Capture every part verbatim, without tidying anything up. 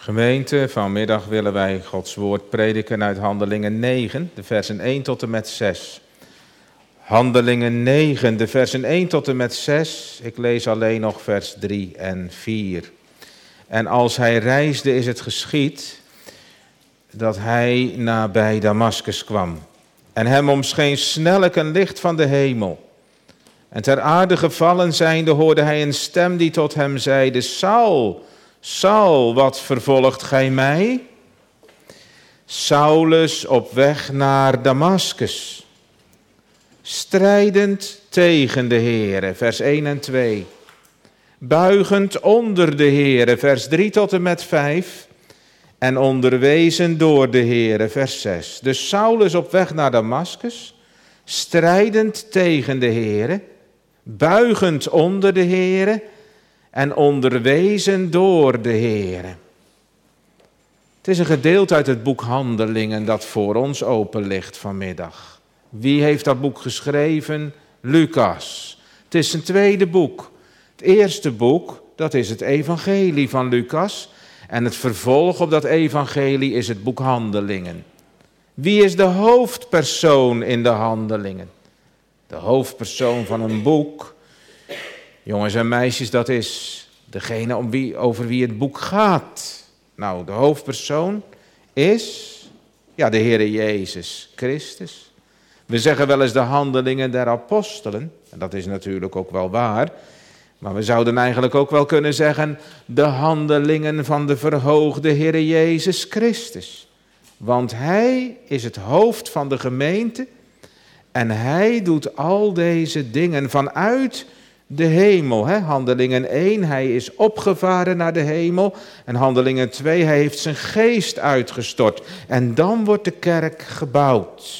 Gemeente, vanmiddag willen wij Gods woord prediken uit Handelingen negen, de versen één tot en met zes. Handelingen negen, de versen één tot en met zes. Ik lees alleen nog vers drie en vier. En als hij reisde is het geschied dat hij nabij Damaskus kwam. En hem omscheen snellijk een licht van de hemel. En ter aarde gevallen zijnde hoorde hij een stem die tot hem zeide: Saul, Saul, wat vervolgt gij mij? Saulus op weg naar Damaskus, strijdend tegen de Heere, vers één en twee. Buigend onder de Heere, vers drie tot en met vijf. En onderwezen door de Heere, vers zes. Dus Saulus op weg naar Damaskus, strijdend tegen de Heere, buigend onder de Heere en onderwezen door de Heere. Het is een gedeelte uit het boek Handelingen dat voor ons open ligt vanmiddag. Wie heeft dat boek geschreven? Lucas. Het is zijn tweede boek. Het eerste boek, dat is het evangelie van Lucas. En het vervolg op dat evangelie is het boek Handelingen. Wie is de hoofdpersoon in de Handelingen? De hoofdpersoon van een boek, jongens en meisjes, dat is degene om wie, over wie het boek gaat. Nou, de hoofdpersoon is, ja, de Heere Jezus Christus. We zeggen wel eens de handelingen der apostelen, en dat is natuurlijk ook wel waar. Maar we zouden eigenlijk ook wel kunnen zeggen de handelingen van de verhoogde Heere Jezus Christus. Want hij is het hoofd van de gemeente en hij doet al deze dingen vanuit de hemel. Hè? Handelingen één, hij is opgevaren naar de hemel. En Handelingen twee, hij heeft zijn geest uitgestort. En dan wordt de kerk gebouwd.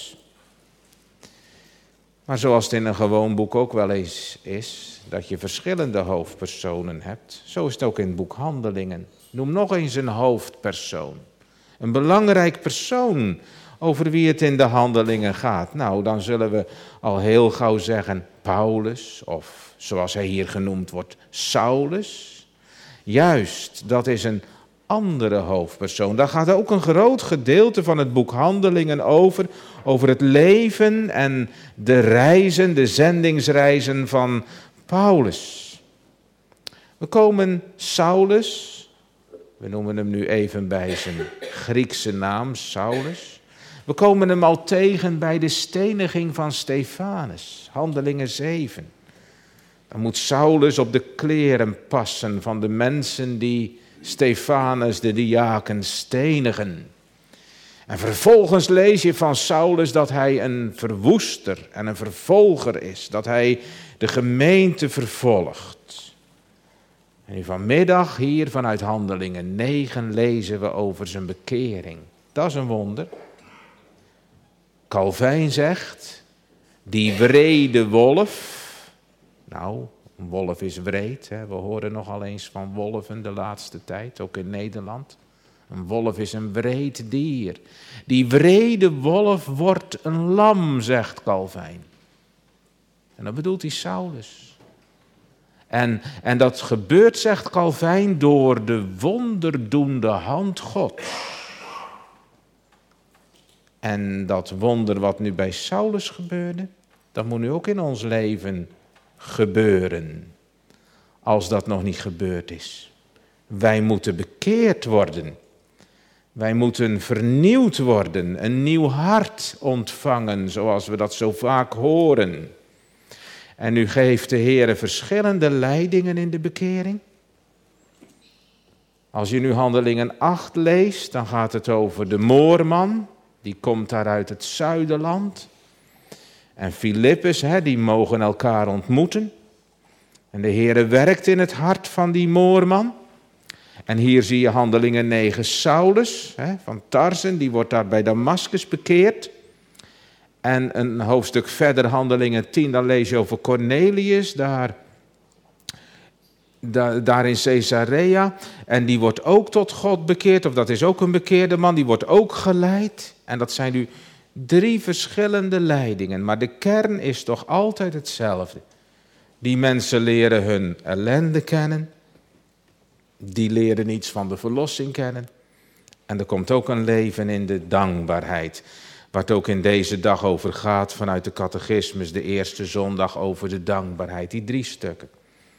Maar zoals het in een gewoon boek ook wel eens is, dat je verschillende hoofdpersonen hebt, zo is het ook in het boek Handelingen. Noem nog eens een hoofdpersoon. Een belangrijk persoon over wie het in de handelingen gaat. Nou, dan zullen we al heel gauw zeggen Paulus, of zoals hij hier genoemd wordt, Saulus. Juist, dat is een andere hoofdpersoon. Daar gaat ook een groot gedeelte van het boek Handelingen over, over het leven en de reizen, de zendingsreizen van Paulus. We komen Saulus, we noemen hem nu even bij zijn Griekse naam, Saulus. We komen hem al tegen bij de steniging van Stefanus, Handelingen zeven. Dan moet Saulus op de kleren passen van de mensen die Stefanus de diaken stenigen. En vervolgens lees je van Saulus dat hij een verwoester en een vervolger is. Dat hij de gemeente vervolgt. En nu vanmiddag hier vanuit Handelingen negen lezen we over zijn bekering. Dat is een wonder. Calvijn zegt, die wrede wolf. Nou, een wolf is wreed. Hè? We horen nogal eens van wolven de laatste tijd, ook in Nederland. Een wolf is een wreed dier. Die wrede wolf wordt een lam, zegt Calvijn. En dat bedoelt hij Saulus. En, en dat gebeurt, zegt Calvijn, door de wonderdoende hand Gods. En dat wonder wat nu bij Saulus gebeurde, dat moet nu ook in ons leven gebeuren. Als dat nog niet gebeurd is. Wij moeten bekeerd worden. Wij moeten vernieuwd worden, een nieuw hart ontvangen, zoals we dat zo vaak horen. En nu geeft de Heer verschillende leidingen in de bekering. Als je nu Handelingen acht leest, dan gaat het over de Moorman, die komt daar uit het zuiderland. En Filippus, hè, die mogen elkaar ontmoeten. En de Heer werkt in het hart van die Moorman. En hier zie je Handelingen negen, Saulus hè, van Tarsen, die wordt daar bij Damaskus bekeerd. En een hoofdstuk verder, Handelingen tien, dan lees je over Cornelius, daar, daar, daar in Caesarea. En die wordt ook tot God bekeerd, of dat is ook een bekeerde man, die wordt ook geleid. En dat zijn nu drie verschillende leidingen, maar de kern is toch altijd hetzelfde. Die mensen leren hun ellende kennen. Die leren iets van de verlossing kennen. En er komt ook een leven in de dankbaarheid. Waar het ook in deze dag over gaat vanuit de catechismus, de eerste zondag over de dankbaarheid. Die drie stukken.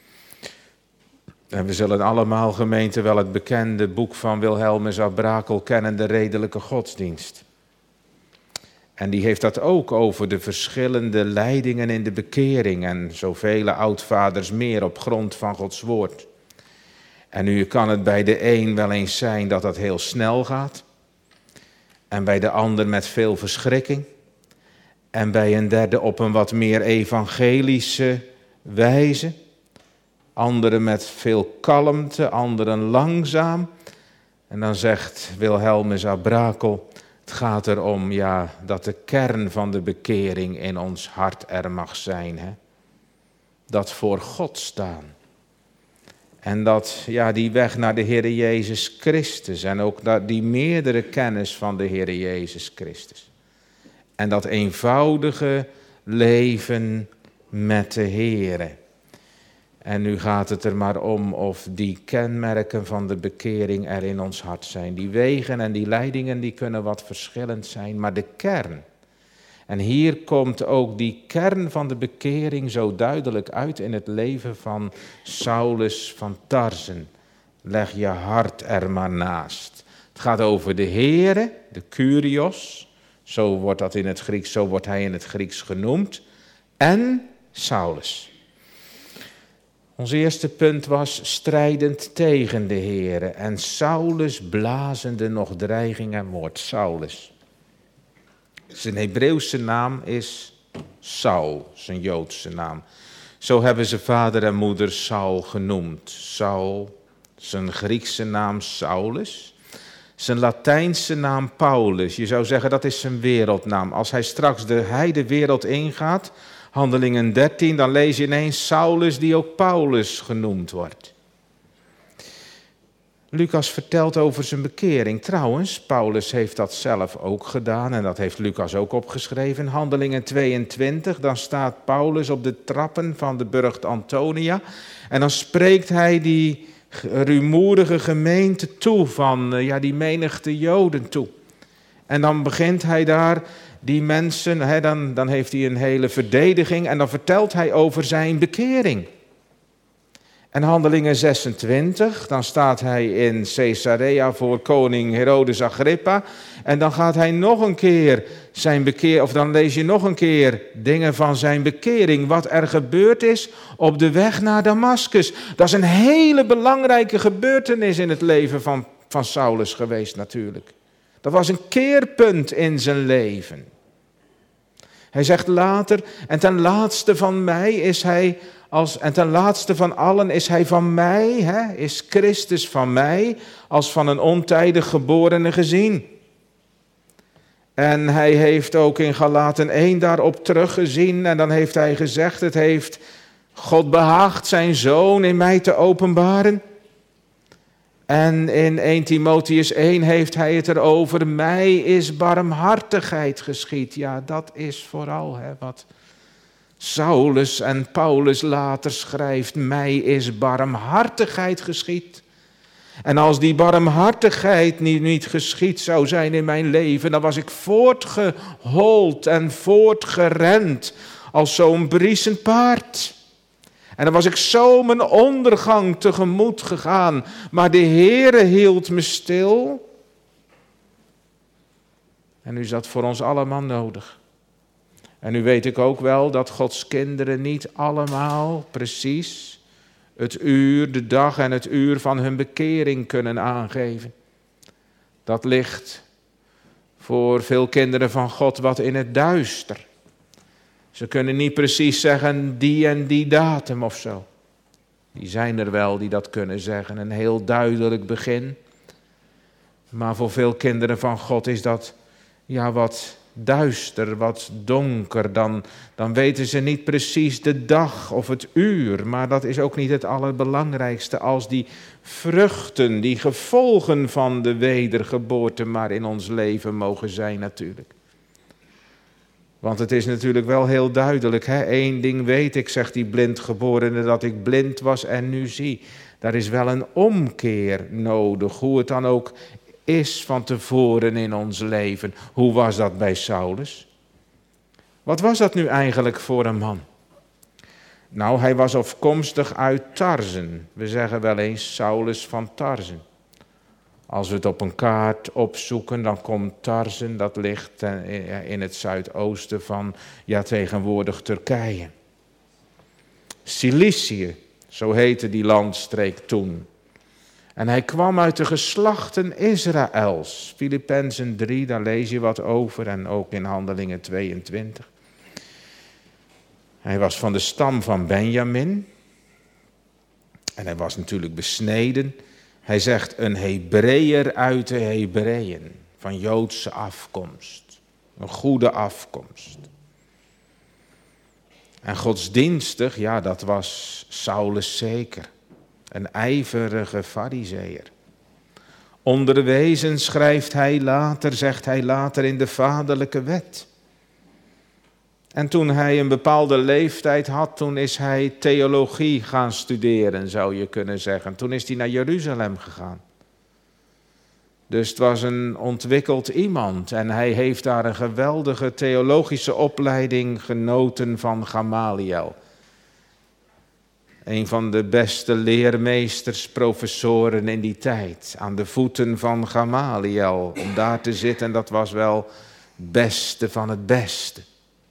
En we zullen allemaal, gemeente, wel het bekende boek van Wilhelmus à Brakel kennen, de redelijke godsdienst. En die heeft dat ook over de verschillende leidingen in de bekering en zoveel oudvaders meer op grond van Gods woord. En nu kan het bij de een wel eens zijn dat dat heel snel gaat. En bij de ander met veel verschrikking. En bij een derde op een wat meer evangelische wijze. Anderen met veel kalmte, anderen langzaam. En dan zegt Wilhelmus à Brakel, het gaat erom ja, dat de kern van de bekering in ons hart er mag zijn. Hè? Dat voor God staan. En dat ja, die weg naar de Heere Jezus Christus en ook dat, die meerdere kennis van de Heere Jezus Christus. En dat eenvoudige leven met de Heere. En nu gaat het er maar om of die kenmerken van de bekering er in ons hart zijn. Die wegen en die leidingen die kunnen wat verschillend zijn, maar de kern. En hier komt ook die kern van de bekering zo duidelijk uit in het leven van Saulus van Tarsen. Leg je hart er maar naast. Het gaat over de Heere, de Kyrios, zo wordt dat in het Grieks, zo wordt hij in het Grieks genoemd, en Saulus. Ons eerste punt was strijdend tegen de Heere en Saulus blazende nog dreiging en moord. Saulus. Zijn Hebreeuwse naam is Saul, zijn Joodse naam. Zo hebben ze vader en moeder Saul genoemd. Saul, zijn Griekse naam Saulus, zijn Latijnse naam Paulus. Je zou zeggen dat is zijn wereldnaam. Als hij straks de heidewereld ingaat, Handelingen dertien, dan lees je ineens Saulus die ook Paulus genoemd wordt. Lucas vertelt over zijn bekering. Trouwens, Paulus heeft dat zelf ook gedaan en dat heeft Lucas ook opgeschreven. In Handelingen tweeëntwintig, dan staat Paulus op de trappen van de burcht Antonia. En dan spreekt hij die rumoerige gemeente toe van ja, die menigte Joden toe. En dan begint hij daar die mensen, hè, dan, dan heeft hij een hele verdediging en dan vertelt hij over zijn bekering. En Handelingen zesentwintig, dan staat hij in Caesarea voor koning Herodes Agrippa. En dan gaat hij nog een keer zijn bekering, of dan lees je nog een keer dingen van zijn bekering. Wat er gebeurd is op de weg naar Damaskus. Dat is een hele belangrijke gebeurtenis in het leven van, van Saulus geweest natuurlijk. Dat was een keerpunt in zijn leven. Hij zegt later, en ten laatste van mij is hij, als, en ten laatste van allen is hij van mij, hè, is Christus van mij, als van een ontijdig geborene gezien. En hij heeft ook in Galaten één daarop teruggezien en dan heeft hij gezegd, het heeft God behaagd zijn zoon in mij te openbaren. En in eerste Timotheüs één heeft hij het erover, mij is barmhartigheid geschied. Ja, dat is vooral hè, wat Saulus en Paulus later schrijft, mij is barmhartigheid geschied. En als die barmhartigheid niet, niet geschied zou zijn in mijn leven, dan was ik voortgehold en voortgerend als zo'n briesend paard. En dan was ik zo mijn ondergang tegemoet gegaan. Maar de Heere hield me stil. En nu is dat voor ons allemaal nodig. En nu weet ik ook wel dat Gods kinderen niet allemaal precies het uur, de dag en het uur van hun bekering kunnen aangeven. Dat ligt voor veel kinderen van God wat in het duister. Ze kunnen niet precies zeggen die en die datum of zo. Die zijn er wel die dat kunnen zeggen, een heel duidelijk begin. Maar voor veel kinderen van God is dat ja, wat duister, wat donker. Dan, dan weten ze niet precies de dag of het uur. Maar dat is ook niet het allerbelangrijkste als die vruchten, die gevolgen van de wedergeboorte maar in ons leven mogen zijn natuurlijk. Want het is natuurlijk wel heel duidelijk, hè? Eén ding weet ik, zegt die blindgeborene, dat ik blind was en nu zie. Daar is wel een omkeer nodig, hoe het dan ook is van tevoren in ons leven. Hoe was dat bij Saulus? Wat was dat nu eigenlijk voor een man? Nou, hij was afkomstig uit Tarzen. We zeggen wel eens Saulus van Tarzen. Als we het op een kaart opzoeken, dan komt Tarzen, dat ligt in het zuidoosten van, ja, tegenwoordig Turkije. Cilicië, zo heette die landstreek toen. En hij kwam uit de geslachten Israëls. Filippenzen drie, daar lees je wat over en ook in Handelingen tweeëntwintig. Hij was van de stam van Benjamin. En hij was natuurlijk besneden. Hij zegt een Hebreeër uit de Hebreeën, van Joodse afkomst. Een goede afkomst. En godsdienstig, ja, dat was Saulus zeker. Een ijverige farizeeër. Onderwezen schrijft hij later, zegt hij later in de vaderlijke wet. En toen hij een bepaalde leeftijd had, toen is hij theologie gaan studeren, zou je kunnen zeggen. Toen is hij naar Jeruzalem gegaan. Dus het was een ontwikkeld iemand en hij heeft daar een geweldige theologische opleiding genoten van Gamaliel. Een van de beste leermeesters, professoren in die tijd. Aan de voeten van Gamaliel. Om daar te zitten, dat was wel het beste van het beste.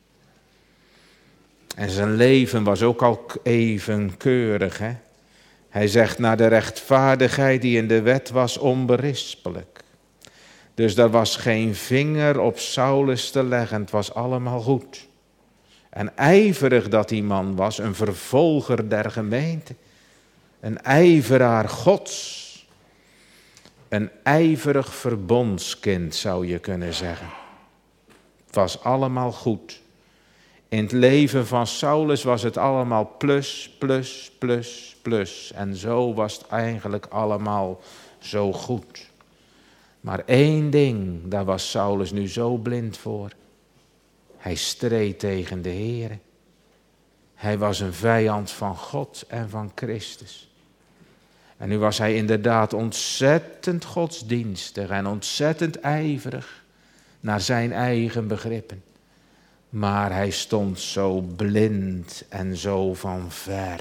En zijn leven was ook al even keurig. Hè? Hij zegt naar de rechtvaardigheid die in de wet was onberispelijk. Dus daar was geen vinger op Saulus te leggen. Het was allemaal goed. En ijverig dat die man was, een vervolger der gemeente. Een ijveraar Gods. Een ijverig verbondskind zou je kunnen zeggen. Het was allemaal goed. In het leven van Saulus was het allemaal plus, plus, plus, plus. En zo was het eigenlijk allemaal zo goed. Maar één ding, daar was Saulus nu zo blind voor. Hij streed tegen de Heere. Hij was een vijand van God en van Christus. En nu was hij inderdaad ontzettend godsdienstig en ontzettend ijverig naar zijn eigen begrippen. Maar hij stond zo blind en zo van ver.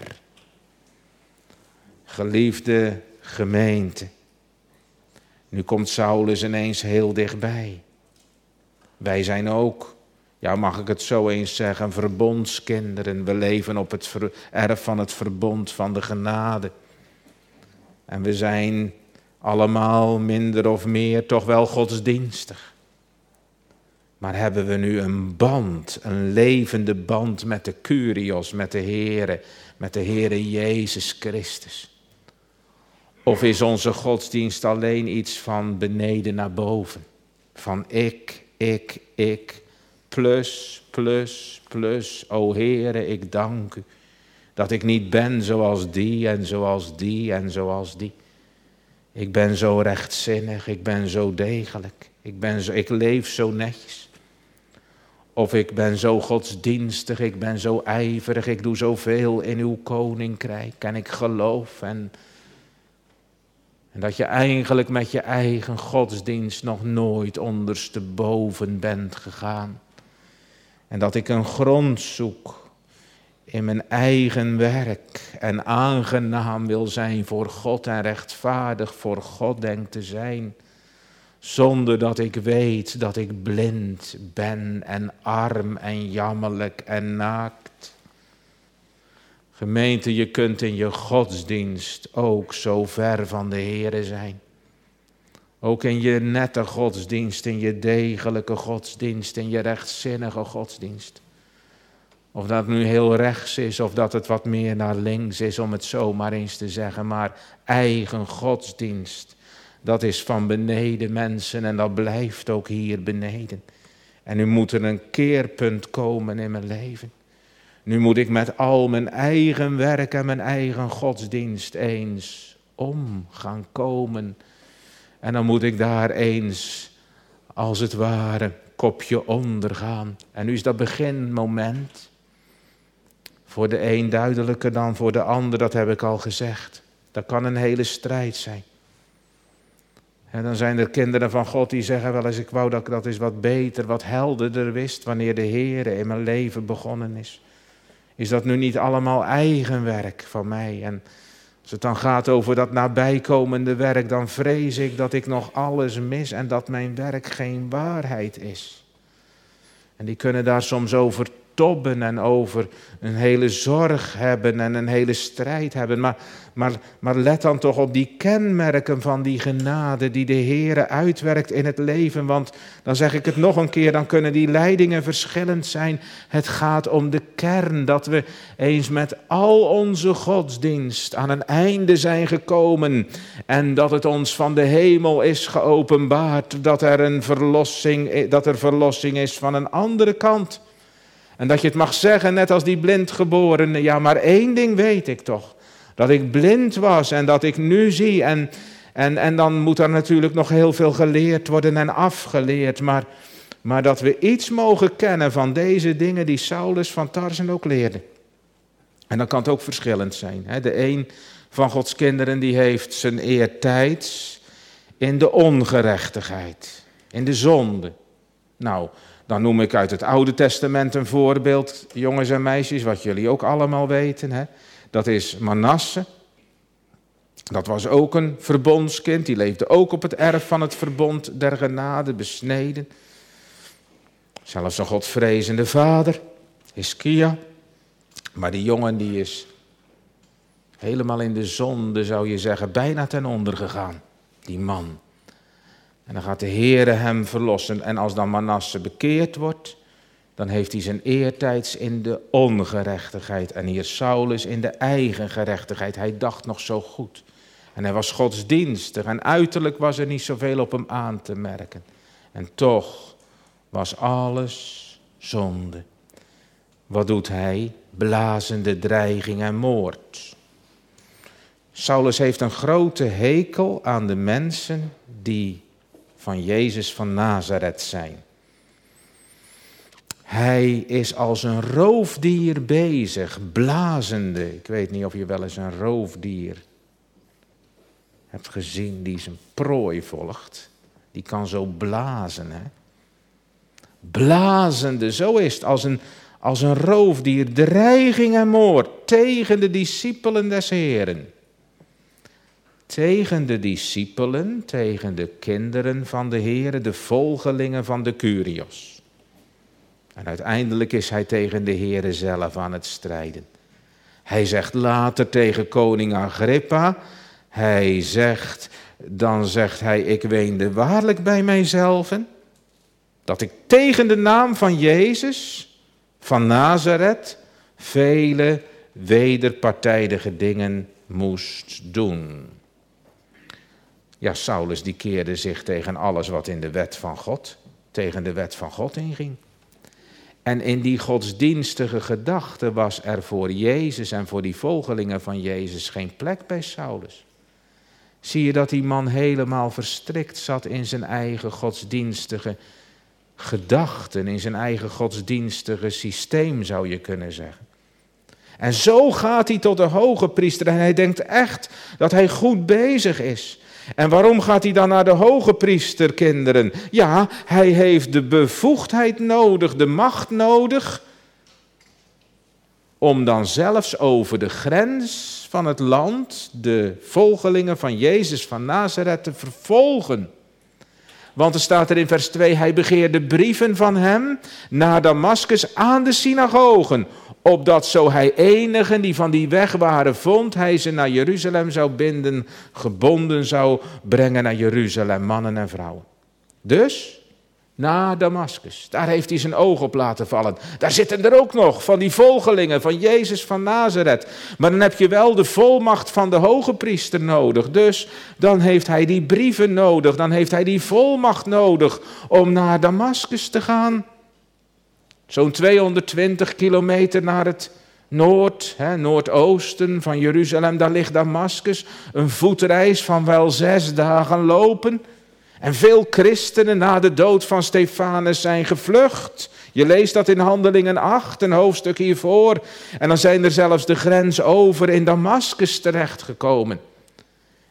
Geliefde gemeente, nu komt Saulus ineens heel dichtbij. Wij zijn ook, ja mag ik het zo eens zeggen, verbondskinderen. We leven op het erf van het verbond van de genade. En we zijn allemaal minder of meer toch wel godsdienstig. Maar hebben we nu een band, een levende band met de Kyrios, met de Heere, met de Heere Jezus Christus? Of is onze godsdienst alleen iets van beneden naar boven? Van ik, ik, ik, plus, plus, plus. O Heere, ik dank u dat ik niet ben zoals die en zoals die en zoals die. Ik ben zo rechtzinnig, ik ben zo degelijk, ik, ben zo, ik leef zo netjes. Of ik ben zo godsdienstig, ik ben zo ijverig, ik doe zoveel in uw koninkrijk en ik geloof. En, en dat je eigenlijk met je eigen godsdienst nog nooit ondersteboven bent gegaan. En dat ik een grond zoek in mijn eigen werk en aangenaam wil zijn voor God en rechtvaardig voor God denk te zijn. Zonder dat ik weet dat ik blind ben en arm en jammerlijk en naakt. Gemeente, je kunt in je godsdienst ook zo ver van de Heere zijn. Ook in je nette godsdienst, in je degelijke godsdienst, in je rechtzinnige godsdienst. Of dat nu heel rechts is, of dat het wat meer naar links is, om het zo maar eens te zeggen. Maar eigen godsdienst, dat is van beneden mensen en dat blijft ook hier beneden. En nu moet er een keerpunt komen in mijn leven. Nu moet ik met al mijn eigen werk en mijn eigen godsdienst eens om gaan komen. En dan moet ik daar eens, als het ware, kopje onder gaan. En nu is dat beginmoment. Voor de een duidelijker dan voor de ander, dat heb ik al gezegd. Dat kan een hele strijd zijn. En dan zijn er kinderen van God die zeggen wel eens, ik wou dat ik dat eens wat beter, wat helderder wist wanneer de Heer in mijn leven begonnen is. Is dat nu niet allemaal eigen werk van mij? En als het dan gaat over dat nabijkomende werk, dan vrees ik dat ik nog alles mis en dat mijn werk geen waarheid is. En die kunnen daar soms over tobben en over een hele zorg hebben en een hele strijd hebben. Maar, maar, maar let dan toch op die kenmerken van die genade die de Heere uitwerkt in het leven. Want dan zeg ik het nog een keer, dan kunnen die leidingen verschillend zijn. Het gaat om de kern, dat we eens met al onze godsdienst aan een einde zijn gekomen. En dat het ons van de hemel is geopenbaard, dat er een verlossing, dat er verlossing is van een andere kant. En dat je het mag zeggen, net als die blindgeborene, ja, maar één ding weet ik toch. Dat ik blind was en dat ik nu zie. En, en, en dan moet er natuurlijk nog heel veel geleerd worden en afgeleerd. Maar, maar dat we iets mogen kennen van deze dingen die Saulus van Tarsen ook leerde. En dan kan het ook verschillend zijn. Hè? De een van Gods kinderen die heeft zijn eertijds in de ongerechtigheid, in de zonde. Nou, dan noem ik uit het Oude Testament een voorbeeld, jongens en meisjes, wat jullie ook allemaal weten. Hè? Dat is Manasse. Dat was ook een verbondskind, die leefde ook op het erf van het verbond der genade, besneden. Zelfs een godvrezende vader, Hiskia. Maar die jongen die is helemaal in de zonde, zou je zeggen, bijna ten onder gegaan, die man. En dan gaat de Heere hem verlossen. En als dan Manasse bekeerd wordt, dan heeft hij zijn eertijds in de ongerechtigheid. En hier Saulus in de eigen gerechtigheid. Hij dacht nog zo goed. En hij was godsdienstig. En uiterlijk was er niet zoveel op hem aan te merken. En toch was alles zonde. Wat doet hij? Blazende dreiging en moord. Saulus heeft een grote hekel aan de mensen die van Jezus van Nazareth zijn. Hij is als een roofdier bezig, blazende. Ik weet niet of je wel eens een roofdier hebt gezien die zijn prooi volgt. Die kan zo blazen, hè. Blazende, zo is het, als een, als een roofdier, dreiging en moord tegen de discipelen des Heeren. Tegen de discipelen, tegen de kinderen van de Heere, de volgelingen van de Kyrios. En uiteindelijk is hij tegen de Heere zelf aan het strijden. Hij zegt later tegen koning Agrippa, hij zegt, dan zegt hij, ik weende waarlijk bij mijzelf, dat ik tegen de naam van Jezus, van Nazareth, vele wederpartijdige dingen moest doen. Ja, Saulus die keerde zich tegen alles wat in de wet van God, tegen de wet van God inging. En in die godsdienstige gedachte was er voor Jezus en voor die volgelingen van Jezus geen plek bij Saulus. Zie je dat die man helemaal verstrikt zat in zijn eigen godsdienstige gedachten, in zijn eigen godsdienstige systeem zou je kunnen zeggen. En zo gaat hij tot de hoge priester en hij denkt echt dat hij goed bezig is. En waarom gaat hij dan naar de hoge priester, kinderen? Ja, hij heeft de bevoegdheid nodig, de macht nodig, om dan zelfs over de grens van het land de volgelingen van Jezus van Nazareth te vervolgen. Want er staat er in vers twee, hij begeerde brieven van hem naar Damaskus aan de synagogen, opdat zo hij enigen die van die weg waren vond, hij ze naar Jeruzalem zou binden, gebonden zou brengen naar Jeruzalem, mannen en vrouwen. Dus naar Damaskus, daar heeft hij zijn oog op laten vallen. Daar zitten er ook nog van die volgelingen van Jezus van Nazareth. Maar dan heb je wel de volmacht van de hoge priester nodig. Dus dan heeft hij die brieven nodig, dan heeft hij die volmacht nodig om naar Damaskus te gaan. Zo'n tweehonderdtwintig kilometer naar het noord, hè, noordoosten van Jeruzalem, daar ligt Damaskus. Een voetreis van wel zes dagen lopen. En veel christenen na de dood van Stefanus zijn gevlucht. Je leest dat in Handelingen acht, een hoofdstuk hiervoor. En dan zijn er zelfs de grens over in Damaskus terechtgekomen.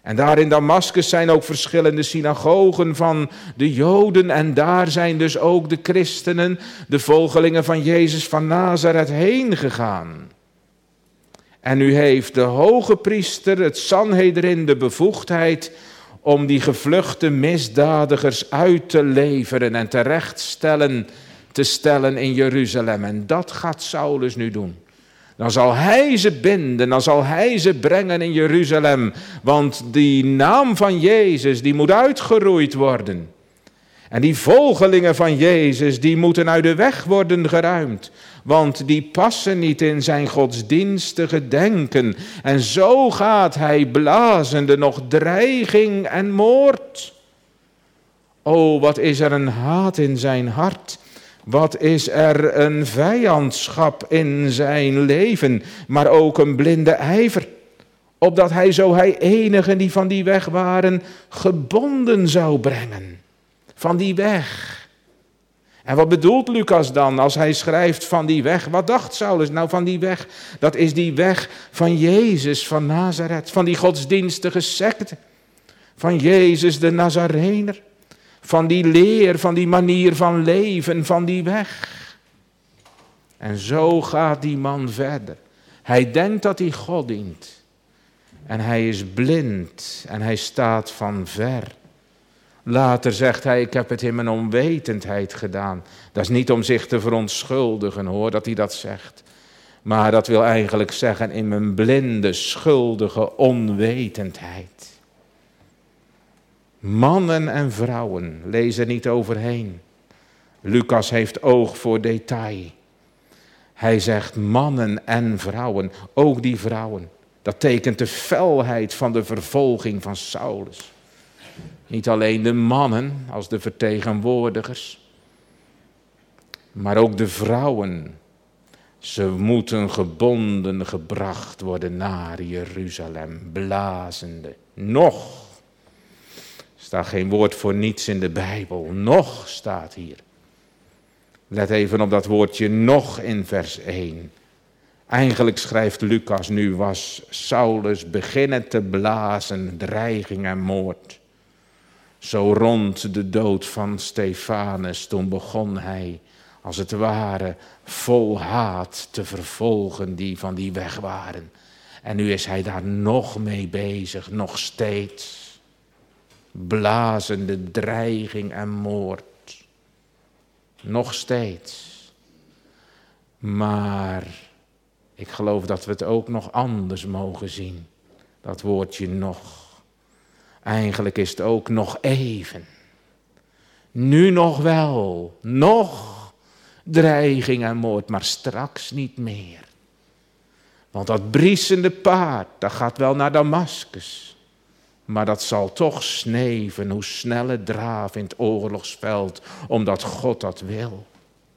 En daar in Damaskus zijn ook verschillende synagogen van de Joden. En daar zijn dus ook de christenen, de volgelingen van Jezus van Nazareth, heen gegaan. En nu heeft de hoge priester, het Sanhedrin, de bevoegdheid om die gevluchte misdadigers uit te leveren en terechtstellen te stellen in Jeruzalem. En dat gaat Saulus nu doen. Dan zal hij ze binden, dan zal hij ze brengen in Jeruzalem. Want die naam van Jezus, die moet uitgeroeid worden. En die volgelingen van Jezus, die moeten uit de weg worden geruimd. Want die passen niet in zijn godsdienstige denken. En zo gaat hij blazende nog dreiging en moord. O, wat is er een haat in zijn hart. Wat is er een vijandschap in zijn leven, maar ook een blinde ijver, opdat hij zo hij enigen die van die weg waren, gebonden zou brengen. Van die weg. En wat bedoelt Lucas dan als hij schrijft van die weg? Wat dacht Saulus nou van die weg? Dat is die weg van Jezus van Nazareth, van die godsdienstige secte, van Jezus de Nazarener. Van die leer, van die manier van leven, van die weg. En zo gaat die man verder. Hij denkt dat hij God dient. En hij is blind en hij staat van ver. Later zegt hij, ik heb het in mijn onwetendheid gedaan. Dat is niet om zich te verontschuldigen hoor, dat hij dat zegt. Maar dat wil eigenlijk zeggen in mijn blinde, schuldige onwetendheid. Mannen en vrouwen, lees er niet overheen. Lucas heeft oog voor detail. Hij zegt mannen en vrouwen, ook die vrouwen. Dat tekent de felheid van de vervolging van Saulus. Niet alleen de mannen als de vertegenwoordigers, maar ook de vrouwen. Ze moeten gebonden gebracht worden naar Jeruzalem, blazende. Nog. Er staat geen woord voor niets in de Bijbel. Nog staat hier. Let even op dat woordje nog in vers één. Eigenlijk schrijft Lucas, nu was Saulus beginnen te blazen, dreiging en moord. Zo rond de dood van Stefanus, toen begon hij, als het ware, vol haat te vervolgen die van die weg waren. En nu is hij daar nog mee bezig, nog steeds. Blazende dreiging en moord. Nog steeds. Maar ik geloof dat we het ook nog anders mogen zien. Dat woordje nog. Eigenlijk is het ook nog even. Nu nog wel. Nog dreiging en moord, maar straks niet meer. Want dat briesende paard, dat gaat wel naar Damaskus. Maar dat zal toch sneven, hoe snelle draaf in het oorlogsveld, omdat God dat wil.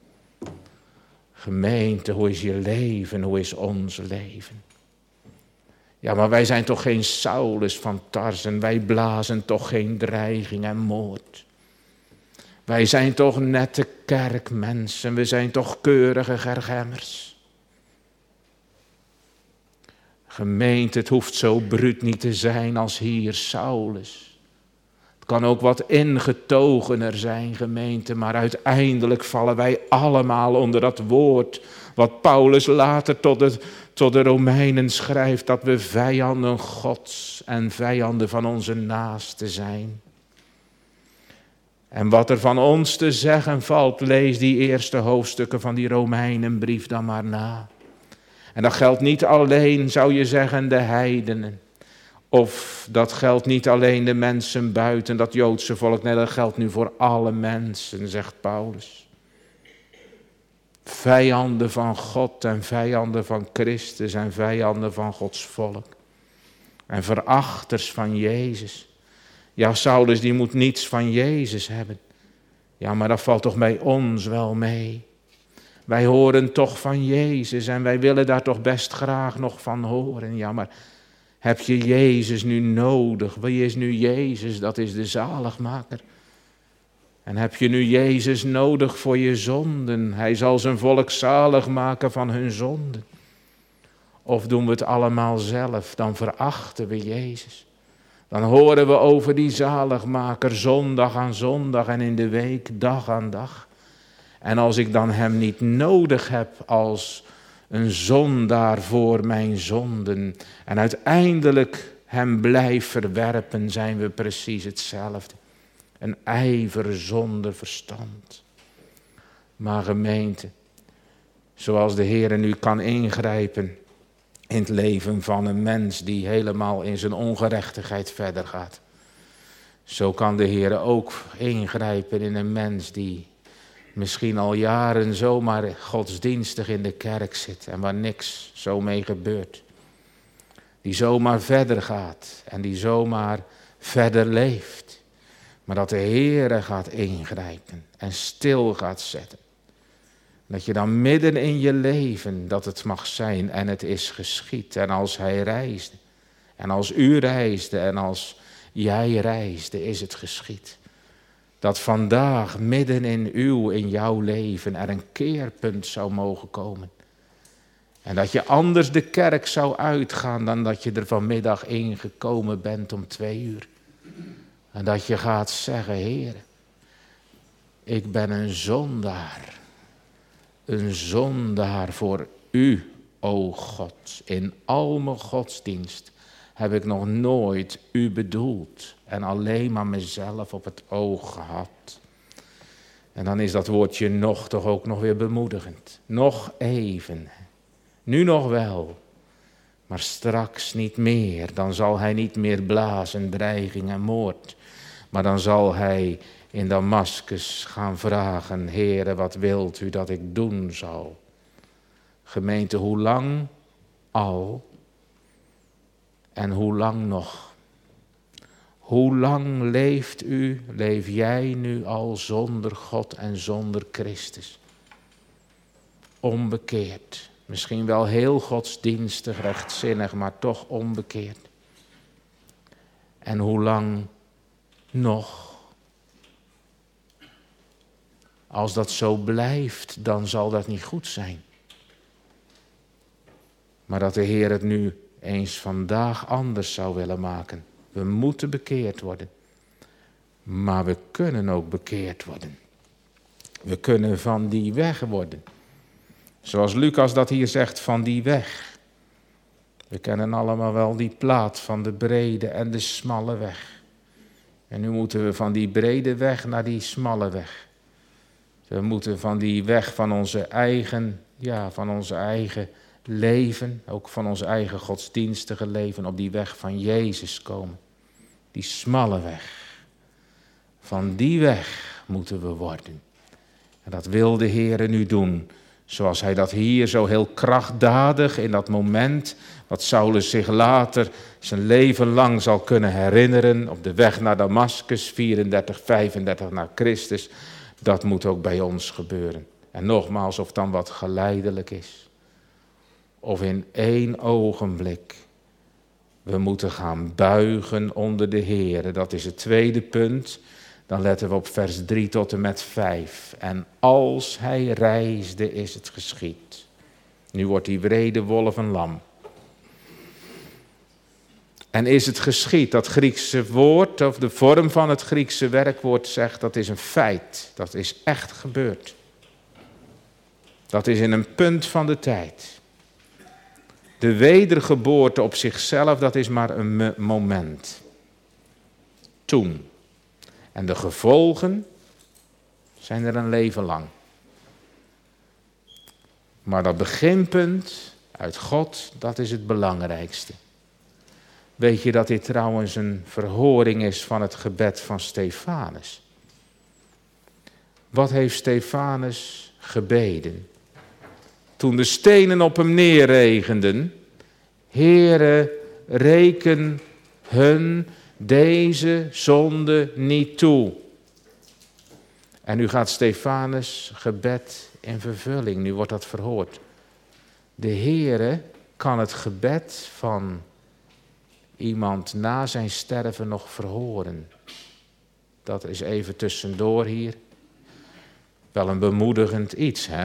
Gemeente, hoe is je leven, hoe is ons leven? Ja, maar wij zijn toch geen Saulus van Tarsen, wij blazen toch geen dreiging en moord. Wij zijn toch nette kerkmensen, we zijn toch keurige gergemmers. Gemeente, het hoeft zo bruut niet te zijn als hier Saulus. Het kan ook wat ingetogener zijn, gemeente, maar uiteindelijk vallen wij allemaal onder dat woord wat Paulus later tot, het, tot de Romeinen schrijft, dat we vijanden Gods en vijanden van onze naasten zijn. En wat er van ons te zeggen valt, lees die eerste hoofdstukken van die Romeinenbrief dan maar na. En dat geldt niet alleen, zou je zeggen, de heidenen. Of dat geldt niet alleen de mensen buiten dat Joodse volk. Nee, dat geldt nu voor alle mensen, zegt Paulus. Vijanden van God en vijanden van Christus en vijanden van Gods volk. En verachters van Jezus. Ja, Saulus die moet niets van Jezus hebben. Ja, maar dat valt toch bij ons wel mee. Wij horen toch van Jezus en wij willen daar toch best graag nog van horen. Ja, maar heb je Jezus nu nodig? Wie is nu Jezus? Dat is de zaligmaker. En heb je nu Jezus nodig voor je zonden? Hij zal zijn volk zalig maken van hun zonden. Of doen we het allemaal zelf? Dan verachten we Jezus. Dan horen we over die zaligmaker zondag aan zondag en in de week dag aan dag. En als ik dan hem niet nodig heb als een zondaar voor mijn zonden en uiteindelijk hem blijf verwerpen, zijn we precies hetzelfde. Een ijver zonder verstand. Maar gemeente, zoals de Heer nu kan ingrijpen in het leven van een mens die helemaal in zijn ongerechtigheid verder gaat. Zo kan de Heer ook ingrijpen in een mens die misschien al jaren zomaar godsdienstig in de kerk zit en waar niks zo mee gebeurt. Die zomaar verder gaat en die zomaar verder leeft. Maar dat de Heer gaat ingrijpen en stil gaat zetten. Dat je dan midden in je leven dat het mag zijn en het is geschied. En als hij reisde en als u reisde en als jij reisde is het geschied. Dat vandaag midden in uw, in jouw leven er een keerpunt zou mogen komen. En dat je anders de kerk zou uitgaan dan dat je er vanmiddag ingekomen bent om twee uur. En dat je gaat zeggen, Heer, ik ben een zondaar. Een zondaar voor u, o God. In al mijn godsdienst heb ik nog nooit u bedoeld. En alleen maar mezelf op het oog gehad. En dan is dat woordje nog toch ook nog weer bemoedigend. Nog even. Nu nog wel. Maar straks niet meer. Dan zal hij niet meer blazen, dreiging en moord. Maar dan zal hij in Damaskus gaan vragen, Heere, wat wilt u dat ik doen zal? Gemeente, hoe lang al en hoe lang nog? Hoe lang leeft u, leef jij nu al zonder God en zonder Christus? Onbekeerd. Misschien wel heel godsdienstig, rechtzinnig, maar toch onbekeerd. En hoe lang nog? Als dat zo blijft, dan zal dat niet goed zijn. Maar dat de Heer het nu eens vandaag anders zou willen maken. We moeten bekeerd worden. Maar we kunnen ook bekeerd worden. We kunnen van die weg worden. Zoals Lucas dat hier zegt, van die weg. We kennen allemaal wel die plaat van de brede en de smalle weg. En nu moeten we van die brede weg naar die smalle weg. We moeten van die weg van onze eigen, ja, van onze eigen leven, ook van ons eigen godsdienstige leven, op die weg van Jezus komen. Die smalle weg. Van die weg moeten we worden. En dat wil de Heer nu doen. Zoals hij dat hier zo heel krachtdadig in dat moment, wat Saulus zich later zijn leven lang zal kunnen herinneren, op de weg naar Damaskus, vierendertig, vijfendertig na Christus, dat moet ook bij ons gebeuren. En nogmaals, of het dan wat geleidelijk is, of in één ogenblik, we moeten gaan buigen onder de Heer. Dat is het tweede punt. Dan letten we op vers drie tot en met vijf. En als hij reisde, is het geschied. Nu wordt die wrede wolf een lam. En is het geschied, dat Griekse woord, of de vorm van het Griekse werkwoord zegt, dat is een feit. Dat is echt gebeurd. Dat is in een punt van de tijd. De wedergeboorte op zichzelf, dat is maar een moment. Toen. En de gevolgen zijn er een leven lang. Maar dat beginpunt uit God, dat is het belangrijkste. Weet je dat dit trouwens een verhoring is van het gebed van Stefanus? Wat heeft Stefanus gebeden? Toen de stenen op hem neerregenden, Heere, reken hun deze zonde niet toe. En nu gaat Stefanus' gebed in vervulling, nu wordt dat verhoord. De Heere kan het gebed van iemand na zijn sterven nog verhoren. Dat is even tussendoor hier. Wel een bemoedigend iets, hè?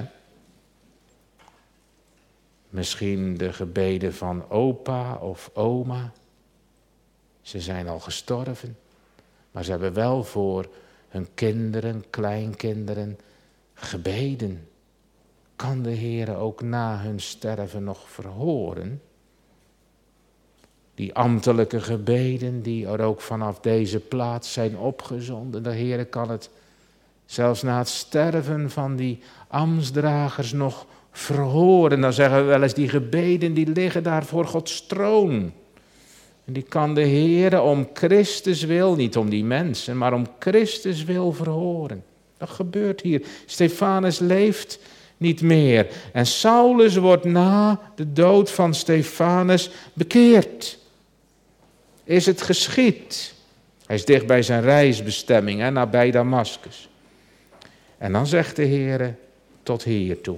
Misschien de gebeden van opa of oma. Ze zijn al gestorven, maar ze hebben wel voor hun kinderen, kleinkinderen gebeden. Kan de Heere ook na hun sterven nog verhoren? Die ambtelijke gebeden die er ook vanaf deze plaats zijn opgezonden. De Heere kan het zelfs na het sterven van die ambtsdragers nog verhoren. Dan zeggen we wel eens, die gebeden die liggen daar voor Gods troon. En die kan de Heere om Christus wil, niet om die mensen, maar om Christus wil verhoren. Dat gebeurt hier. Stefanus leeft niet meer. En Saulus wordt na de dood van Stefanus bekeerd. Is het geschied? Hij is dicht bij zijn reisbestemming, hè, nabij Damaskus. En dan zegt de Heere, tot hier toe.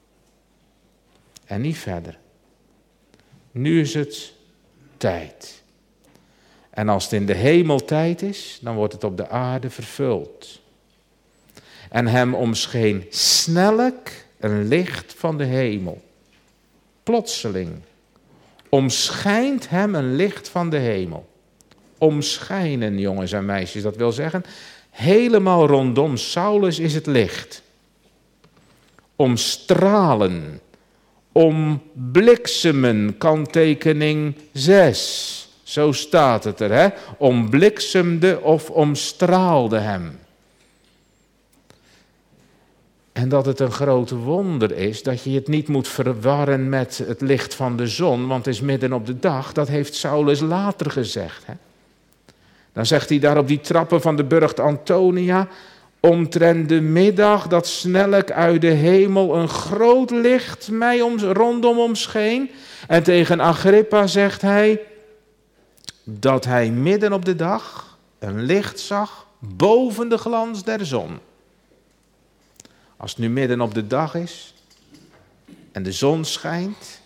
En niet verder. Nu is het tijd. En als het in de hemel tijd is, dan wordt het op de aarde vervuld. En hem omscheen snellijk een licht van de hemel. Plotseling omschijnt hem een licht van de hemel. Omschijnen, jongens en meisjes, dat wil zeggen, helemaal rondom Saulus is het licht. Omstralen, ombliksemen, kanttekening zes. Zo staat het er, hè? Ombliksemde of omstraalde hem. En dat het een groot wonder is dat je het niet moet verwarren met het licht van de zon, want het is midden op de dag, dat heeft Saulus later gezegd. Hè? Dan zegt hij daar op die trappen van de burcht Antonia, omtrent de middag dat snellijk uit de hemel een groot licht mij om, rondom omscheen. En tegen Agrippa zegt hij dat hij midden op de dag een licht zag boven de glans der zon. Als het nu midden op de dag is en de zon schijnt,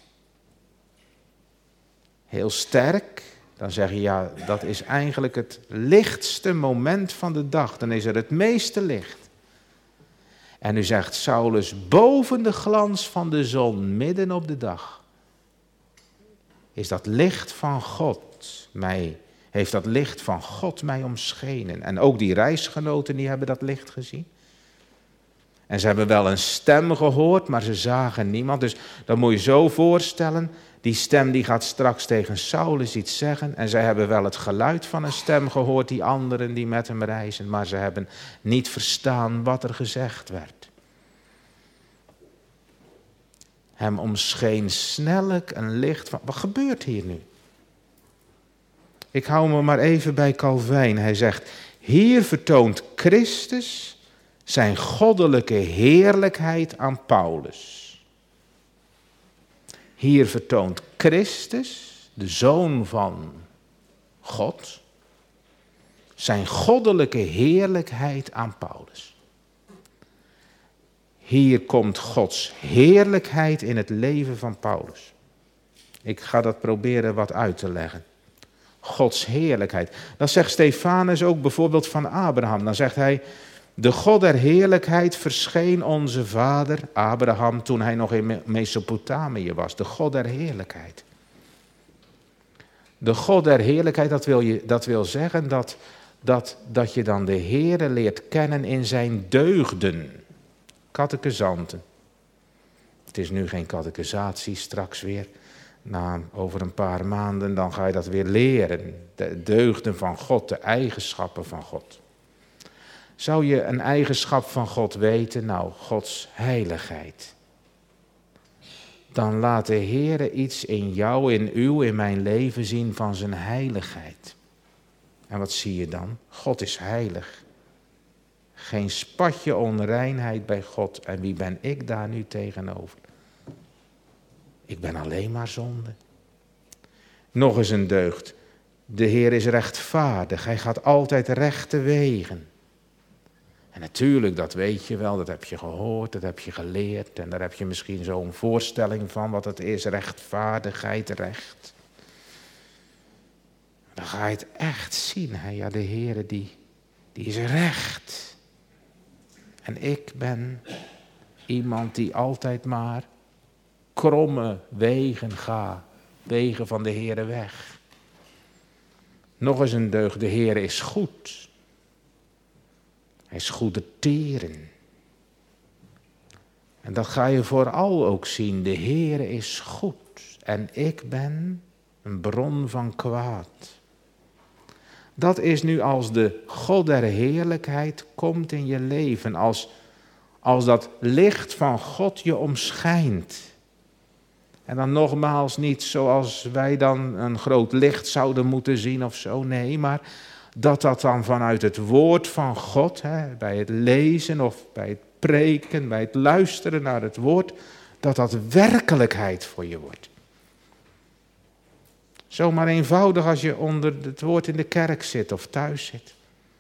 heel sterk, dan zeg je ja, dat is eigenlijk het lichtste moment van de dag. Dan is er het meeste licht. En nu zegt Saulus, boven de glans van de zon, midden op de dag, is dat licht van God mij, heeft dat licht van God mij omschenen. En ook die reisgenoten die hebben dat licht gezien. En ze hebben wel een stem gehoord, maar ze zagen niemand. Dus dat moet je zo voorstellen. Die stem die gaat straks tegen Saulus iets zeggen. En zij hebben wel het geluid van een stem gehoord, die anderen die met hem reizen. Maar ze hebben niet verstaan wat er gezegd werd. Hem omscheen snellijk een licht van... Wat gebeurt hier nu? Ik hou me maar even bij Calvijn. Hij zegt, hier vertoont Christus zijn goddelijke heerlijkheid aan Paulus. Hier vertoont Christus, de Zoon van God, zijn goddelijke heerlijkheid aan Paulus. Hier komt Gods heerlijkheid in het leven van Paulus. Ik ga dat proberen wat uit te leggen. Gods heerlijkheid. Dat zegt Stefanus ook bijvoorbeeld van Abraham. Dan zegt hij, de God der heerlijkheid verscheen onze vader Abraham toen hij nog in Mesopotamië was. De God der heerlijkheid. De God der heerlijkheid, dat wil, je, dat wil zeggen dat, dat, dat je dan de Heere leert kennen in zijn deugden. Catechisanten. Het is nu geen catechisatie, straks weer. Na, over een paar maanden dan ga je dat weer leren. De deugden van God, de eigenschappen van God. Zou je een eigenschap van God weten? Nou, Gods heiligheid. Dan laat de Heere iets in jou, in uw, in mijn leven zien van zijn heiligheid. En wat zie je dan? God is heilig. Geen spatje onreinheid bij God. En wie ben ik daar nu tegenover? Ik ben alleen maar zonde. Nog eens een deugd. De Heer is rechtvaardig. Hij gaat altijd rechte wegen. En natuurlijk, dat weet je wel, dat heb je gehoord, dat heb je geleerd. En daar heb je misschien zo'n voorstelling van wat het is, rechtvaardigheid, recht. Dan ga je het echt zien. Hè? Ja, de Heer die, die is recht. En ik ben iemand die altijd maar kromme wegen gaat. Wegen van de Heere weg. Nog eens een deugd, de Heer is goed. Hij is goedertieren. En dat ga je vooral ook zien, de Heer is goed. En ik ben een bron van kwaad. Dat is nu als de God der heerlijkheid komt in je leven. Als, als dat licht van God je omschijnt. En dan nogmaals niet zoals wij dan een groot licht zouden moeten zien of zo. Nee, maar dat dat dan vanuit het woord van God, hè, bij het lezen of bij het preken, bij het luisteren naar het woord, dat dat werkelijkheid voor je wordt. Zomaar eenvoudig als je onder het woord in de kerk zit of thuis zit.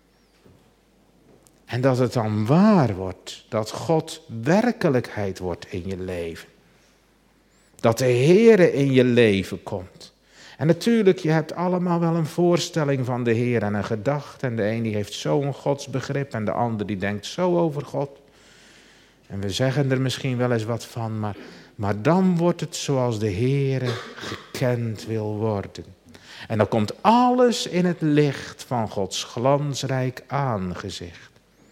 En dat het dan waar wordt, dat God werkelijkheid wordt in je leven. Dat de Heere in je leven komt. En natuurlijk, je hebt allemaal wel een voorstelling van de Heer en een gedachte. En de een die heeft zo'n godsbegrip en de ander die denkt zo over God. En we zeggen er misschien wel eens wat van, maar, maar dan wordt het zoals de Heere gekend wil worden. En dan komt alles in het licht van Gods glansrijk aangezicht.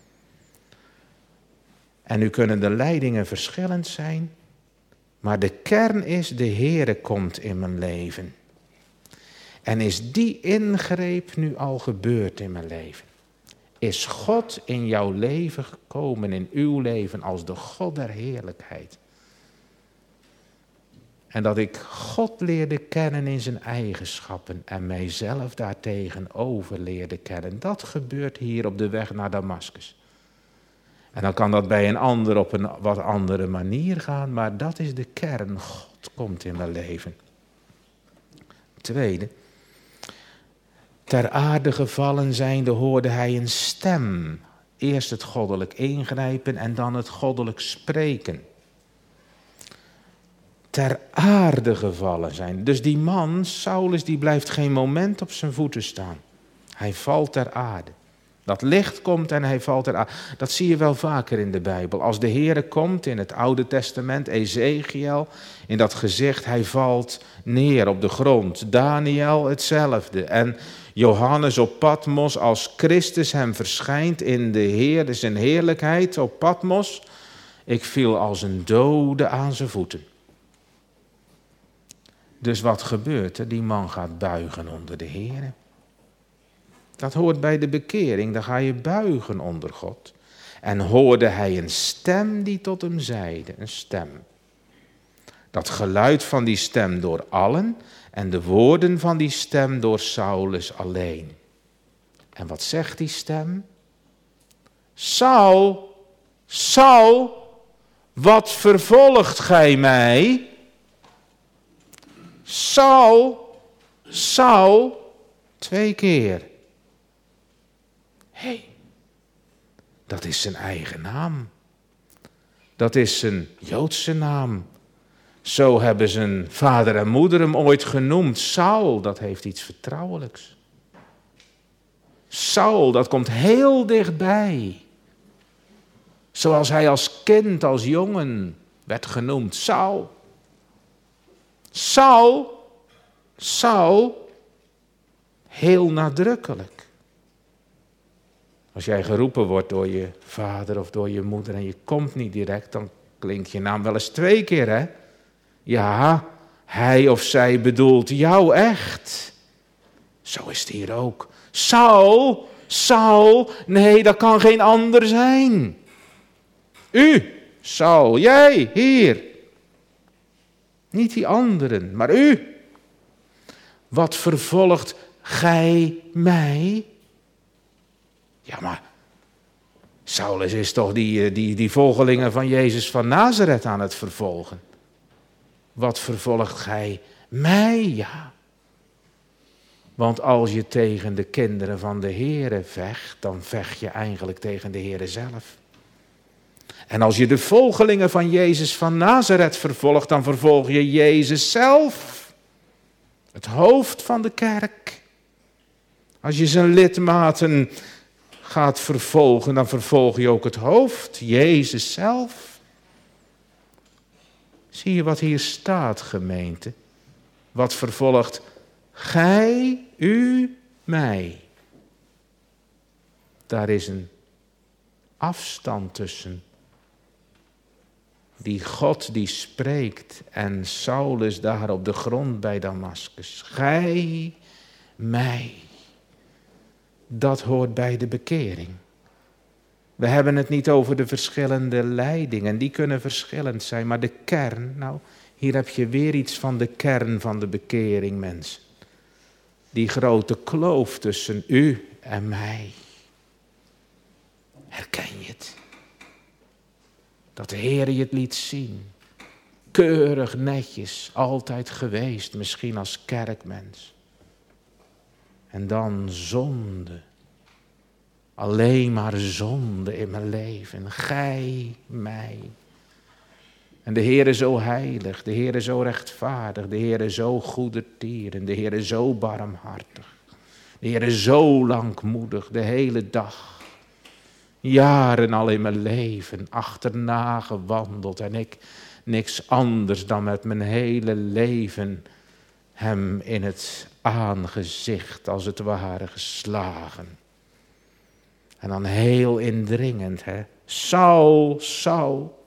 En nu kunnen de leidingen verschillend zijn, maar de kern is, de Heere komt in mijn leven. En is die ingreep nu al gebeurd in mijn leven? Is God in jouw leven gekomen, in uw leven, als de God der heerlijkheid? En dat ik God leerde kennen in zijn eigenschappen en mijzelf daartegenover leerde kennen. Dat gebeurt hier op de weg naar Damaskus. En dan kan dat bij een ander op een wat andere manier gaan, maar dat is de kern. God komt in mijn leven. Tweede. Ter aarde gevallen zijnde hoorde hij een stem. Eerst het goddelijk ingrijpen en dan het goddelijk spreken. Ter aarde gevallen zijn. Dus die man, Saulus, die blijft geen moment op zijn voeten staan. Hij valt ter aarde. Dat licht komt en hij valt ter aarde. Dat zie je wel vaker in de Bijbel. Als de Heere komt in het Oude Testament, Ezekiel, in dat gezicht, hij valt neer op de grond. Daniel hetzelfde. En Johannes op Patmos, als Christus hem verschijnt in de Heer, zijn heerlijkheid op Patmos. Ik viel als een dode aan zijn voeten. Dus wat gebeurt er? Die man gaat buigen onder de Heer. Dat hoort bij de bekering, dan ga je buigen onder God. En hoorde hij een stem die tot hem zeide, een stem. Dat geluid van die stem door allen en de woorden van die stem door Saulus alleen. En wat zegt die stem? Saul, Saul, wat vervolgt gij mij? Saul, Saul, twee keer. Hé, hey, dat is zijn eigen naam. Dat is zijn Joodse naam. Zo hebben zijn vader en moeder hem ooit genoemd. Saul, dat heeft iets vertrouwelijks. Saul, dat komt heel dichtbij. Zoals hij als kind, als jongen werd genoemd. Saul. Saul, Saul, heel nadrukkelijk. Als jij geroepen wordt door je vader of door je moeder en je komt niet direct, dan klinkt je naam wel eens twee keer, hè? Ja, hij of zij bedoelt jou echt. Zo is het hier ook. Saul, Saul, nee, dat kan geen ander zijn. U, Saul, jij, hier. Niet die anderen, maar u. Wat vervolgt gij mij? Ja, maar Saulus is toch die, die, die volgelingen van Jezus van Nazareth aan het vervolgen. Wat vervolgt gij mij? Ja. Want als je tegen de kinderen van de Heere vecht, dan vecht je eigenlijk tegen de Heere zelf. En als je de volgelingen van Jezus van Nazareth vervolgt, dan vervolg je Jezus zelf. Het hoofd van de kerk. Als je zijn lidmaten gaat vervolgen, dan vervolg je ook het hoofd, Jezus zelf. Zie je wat hier staat, gemeente? Wat vervolgt gij, u, mij. Daar is een afstand tussen die God die spreekt en Saulus daar op de grond bij Damaskus. Gij mij. Dat hoort bij de bekering. We hebben het niet over de verschillende leidingen, die kunnen verschillend zijn, maar de kern, nou, hier heb je weer iets van de kern van de bekering, mensen. Die grote kloof tussen u en mij. Herken je het? Dat de Heer je het liet zien. Keurig netjes, altijd geweest, misschien als kerkmens. En dan zonde. Alleen maar zonde in mijn leven. Gij mij. En de Heer is zo heilig, de Heer is zo rechtvaardig, de Heer is zo goedertierend, de Heer is zo barmhartig. De Heer is zo langmoedig, de hele dag. Jaren al in mijn leven achterna gewandeld en ik niks anders dan met mijn hele leven hem in het aangezicht als het ware geslagen. En dan heel indringend, hè. Saul, Saul.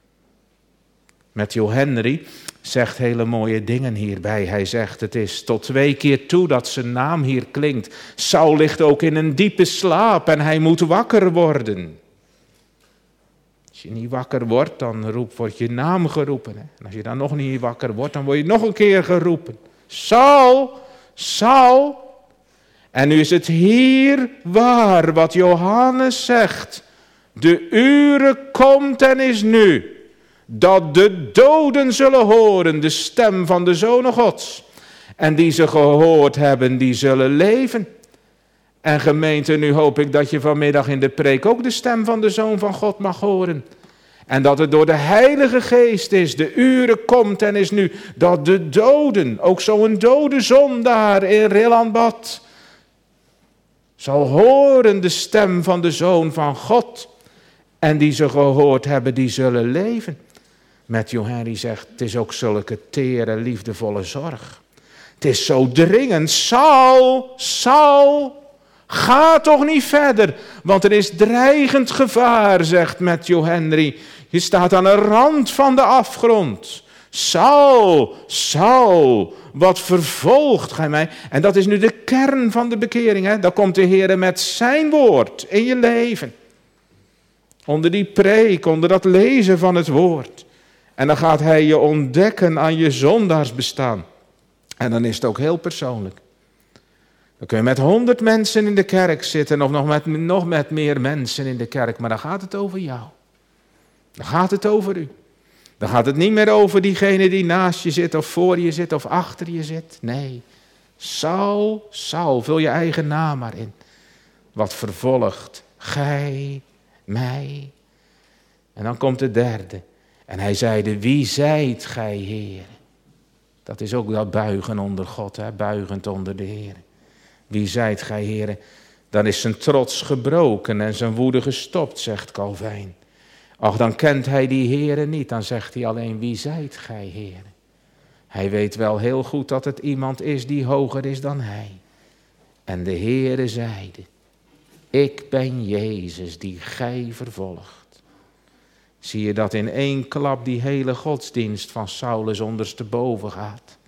Matthew Henry zegt hele mooie dingen hierbij. Hij zegt, het is tot twee keer toe dat zijn naam hier klinkt. Saul ligt ook in een diepe slaap en hij moet wakker worden. Als je niet wakker wordt, dan roep, wordt je naam geroepen. Hè? En als je dan nog niet wakker wordt, dan word je nog een keer geroepen. Saul, Saul. En nu is het hier waar wat Johannes zegt. De uren komt en is nu. Dat de doden zullen horen de stem van de Zoon Gods. En die ze gehoord hebben, die zullen leven. En gemeente, nu hoop ik dat je vanmiddag in de preek ook de stem van de Zoon van God mag horen. En dat het door de Heilige Geest is, de uren komt en is nu, dat de doden, ook zo'n dode zondaar in Rillandbad, zal horen de stem van de Zoon van God. En die ze gehoord hebben, die zullen leven. Matthew Henry zegt, het is ook zulke tere, liefdevolle zorg. Het is zo dringend. Saul, Saul, ga toch niet verder. Want er is dreigend gevaar, zegt Matthew Henry. Je staat aan de rand van de afgrond. Saul, Saul, wat vervolgt gij mij? En dat is nu de kern van de bekering. Hè? Dan komt de Heer met zijn woord in je leven. Onder die preek, onder dat lezen van het woord. En dan gaat hij je ontdekken aan je zondaarsbestaan. En dan is het ook heel persoonlijk. Dan kun je met honderd mensen in de kerk zitten of nog met, nog met meer mensen in de kerk. Maar dan gaat het over jou. Dan gaat het over u. Dan gaat het niet meer over diegene die naast je zit of voor je zit of achter je zit. Nee, Saul, Saul, vul je eigen naam maar in. Wat vervolgt gij mij. En dan komt de derde. En hij zeide, wie zijt gij, Heer? Dat is ook dat buigen onder God, hè? Buigend onder de Heer. Wie zijt gij, Heer? Dan is zijn trots gebroken en zijn woede gestopt, zegt Calvijn. Ach, dan kent hij die Heere niet, dan zegt hij alleen, wie zijt gij, Heer? Hij weet wel heel goed dat het iemand is die hoger is dan hij. En de Heere zeide, ik ben Jezus die gij vervolgt. Zie je dat in één klap die hele godsdienst van Saulus ondersteboven gaat.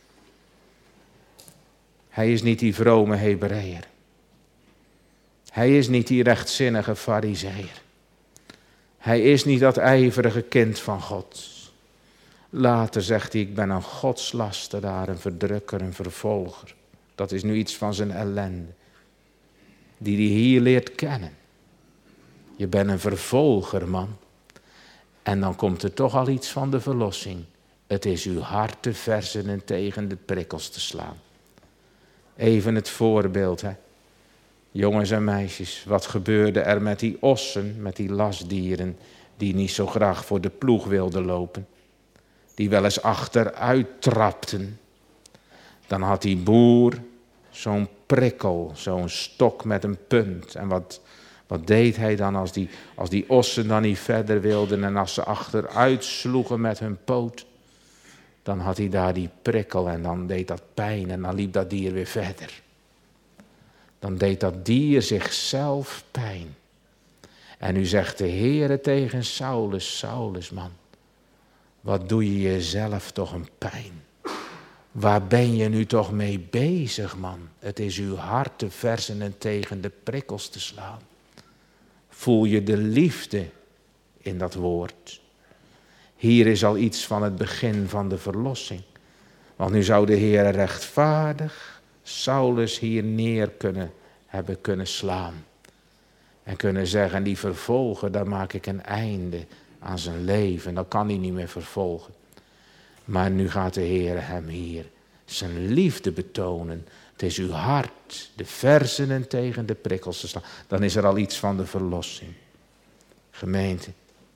Hij is niet die vrome Hebreeër. Hij is niet die rechtzinnige Farizeeër. Hij is niet dat ijverige kind van God. Later zegt hij, ik ben een godslasteraar, een verdrukker, een vervolger. Dat is nu iets van zijn ellende. Die hij hier leert kennen. Je bent een vervolger, man. En dan komt er toch al iets van de verlossing. Het is uw hart te versen en tegen de prikkels te slaan. Even het voorbeeld, hè. Jongens en meisjes, wat gebeurde er met die ossen, met die lastdieren, die niet zo graag voor de ploeg wilden lopen. Die wel eens achteruit trapten. Dan had die boer zo'n prikkel, zo'n stok met een punt. En wat, wat deed hij dan als die, als die ossen dan niet verder wilden en als ze achteruit sloegen met hun poot. Dan had hij daar die prikkel en dan deed dat pijn en dan liep dat dier weer verder. dan deed dat dier zichzelf pijn. En nu zegt de Heere tegen Saulus, Saulus man, wat doe je jezelf toch een pijn? Waar ben je nu toch mee bezig, man? Het is uw hart te versen en tegen de prikkels te slaan. Voel je de liefde in dat woord? Hier is al iets van het begin van de verlossing. Want nu zou de Heer rechtvaardig Saulus hier neer kunnen hebben kunnen slaan. En kunnen zeggen, die vervolger, daar maak ik een einde aan zijn leven. Dan kan hij niet meer vervolgen. Maar nu gaat de Heer hem hier zijn liefde betonen. Het is uw hart, de versenen tegen de prikkels te slaan. Dan is er al iets van de verlossing. Gemeente.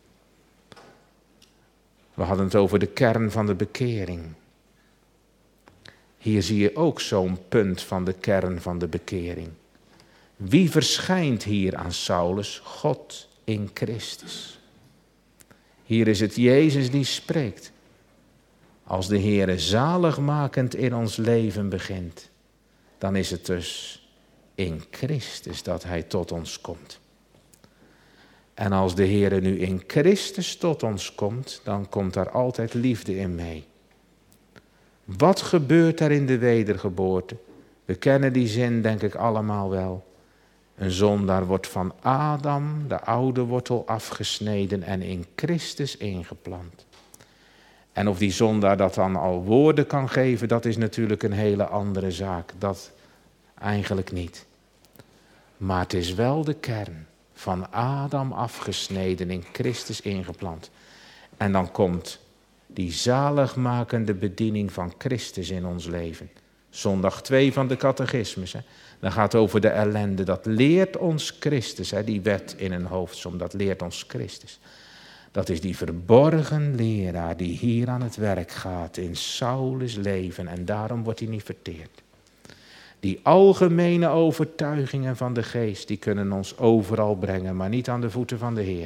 We hadden het over de kern van de bekering. Hier zie je ook zo'n punt van de kern van de bekering. Wie verschijnt hier aan Saulus? God in Christus. Hier is het Jezus die spreekt. Als de Heere zaligmakend in ons leven begint, dan is het dus in Christus dat Hij tot ons komt. En als de Heere nu in Christus tot ons komt, dan komt daar altijd liefde in mee. Wat gebeurt er in de wedergeboorte? We kennen die zin denk ik allemaal wel. Een zondaar wordt van Adam, de oude wortel, afgesneden en in Christus ingeplant. En of die zondaar dat dan al woorden kan geven, dat is natuurlijk een hele andere zaak. Dat eigenlijk niet. Maar het is wel de kern. Van Adam afgesneden, in Christus ingeplant. En dan komt die zaligmakende bediening van Christus in ons leven. Zondag twee van de catechismus. Hè. Dat gaat over de ellende. Dat leert ons Christus. Hè. Die wet in een hoofdsom, dat leert ons Christus. Dat is die verborgen leraar die hier aan het werk gaat in Saulus' leven. En daarom wordt hij niet verteerd. Die algemene overtuigingen van de geest, die kunnen ons overal brengen, maar niet aan de voeten van de Heer.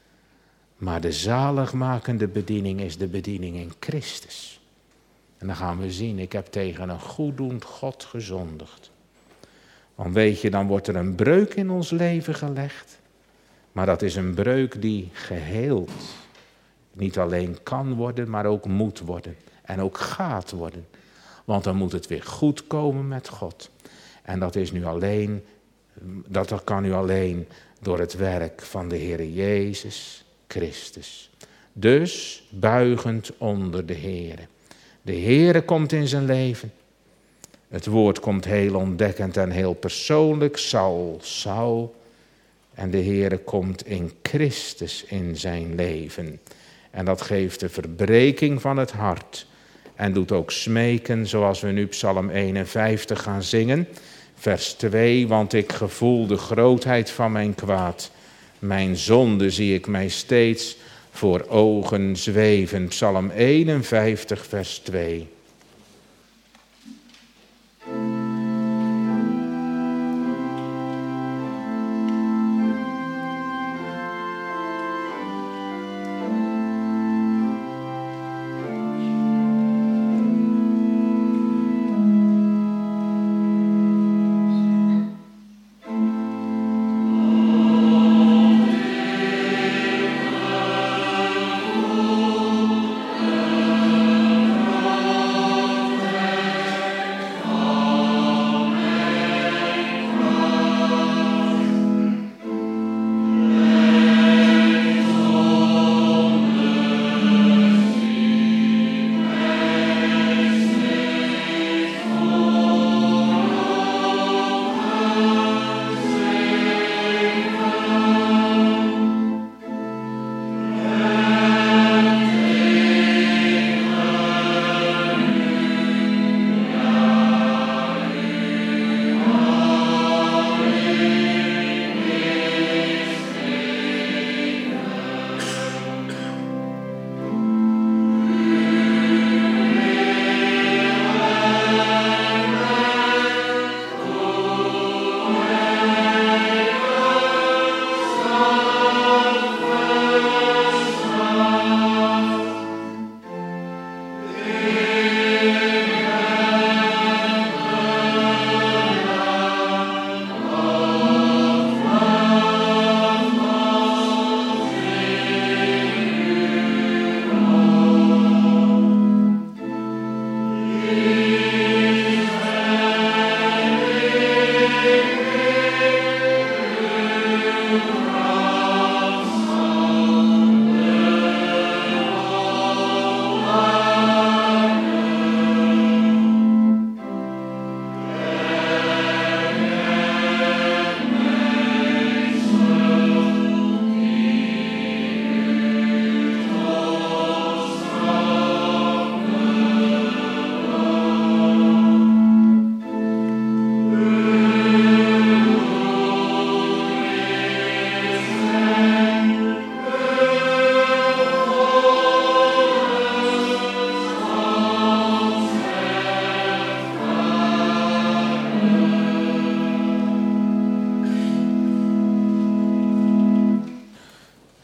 Maar de zaligmakende bediening is de bediening in Christus. En dan gaan we zien, ik heb tegen een goeddoend God gezondigd. Want weet je, dan wordt er een breuk in ons leven gelegd. Maar dat is een breuk die geheeld niet alleen kan worden, maar ook moet worden. En ook gaat worden. Want dan moet het weer goed komen met God. En dat is nu alleen, dat kan nu alleen door het werk van de Heere Jezus Christus. Dus buigend onder de Heere. De Heere komt in zijn leven. Het woord komt heel ontdekkend en heel persoonlijk. Saul, Saul. En de Heere komt in Christus in zijn leven. En dat geeft de verbreking van het hart. En doet ook smeken, zoals we nu Psalm eenenvijftig gaan zingen. Vers twee, want ik gevoel de grootheid van mijn kwaad. Mijn zonde zie ik mij steeds voor ogen zweven. Psalm eenenvijftig, vers twee.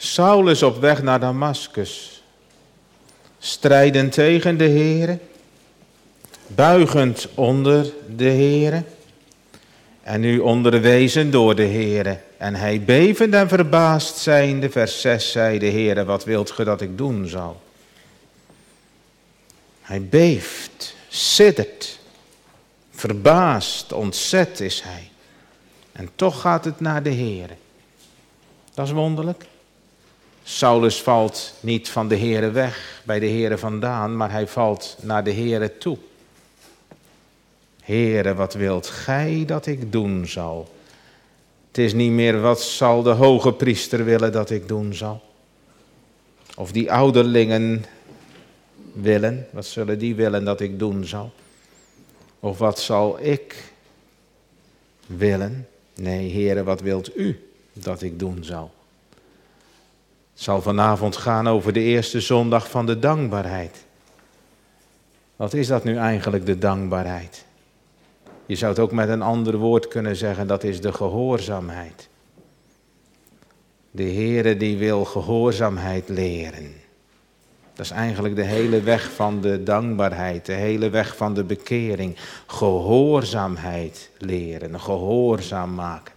Saulus op weg naar Damaskus, strijdend tegen de Heere, buigend onder de Heere en nu onderwezen door de Heere. En hij bevend en verbaasd zijnde, vers zes, zei de Heere, wat wilt ge dat ik doen zal? Hij beeft, siddert, verbaasd, ontzet is hij. En toch gaat het naar de Heere. Dat is wonderlijk. Saulus valt niet van de Heere weg, bij de Heere vandaan, maar hij valt naar de Heere toe. Heere, wat wilt gij dat ik doen zal? Het is niet meer wat zal de hoge priester willen dat ik doen zal. Of die ouderlingen willen, wat zullen die willen dat ik doen zal? Of wat zal ik willen? Nee, Heere, wat wilt u dat ik doen zal? Het zal vanavond gaan over de eerste zondag van de dankbaarheid. Wat is dat nu eigenlijk, de dankbaarheid? Je zou het ook met een ander woord kunnen zeggen, dat is de gehoorzaamheid. De Heere die wil gehoorzaamheid leren. Dat is eigenlijk de hele weg van de dankbaarheid, de hele weg van de bekering. Gehoorzaamheid leren, gehoorzaam maken.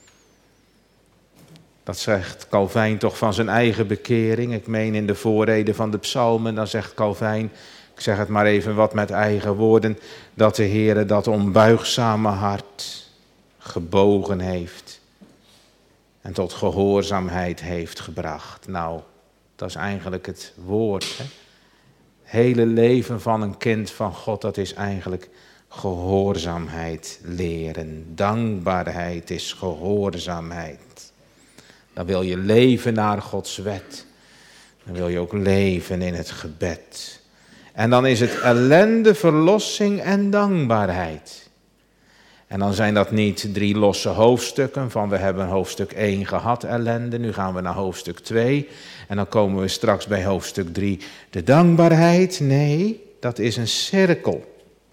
Dat zegt Calvijn toch van zijn eigen bekering. Ik meen in de voorrede van de psalmen, dan zegt Calvijn, ik zeg het maar even wat met eigen woorden, dat de Heere dat onbuigzame hart gebogen heeft en tot gehoorzaamheid heeft gebracht. Nou, dat is eigenlijk het woord. Hè? Het hele leven van een kind van God, dat is eigenlijk gehoorzaamheid leren. Dankbaarheid is gehoorzaamheid. Dan wil je leven naar Gods wet. Dan wil je ook leven in het gebed. En dan is het ellende, verlossing en dankbaarheid. En dan zijn dat niet drie losse hoofdstukken van we hebben hoofdstuk één gehad, ellende. Nu gaan we naar hoofdstuk twee. En dan komen we straks bij hoofdstuk drie, de dankbaarheid. Nee, dat is een cirkel.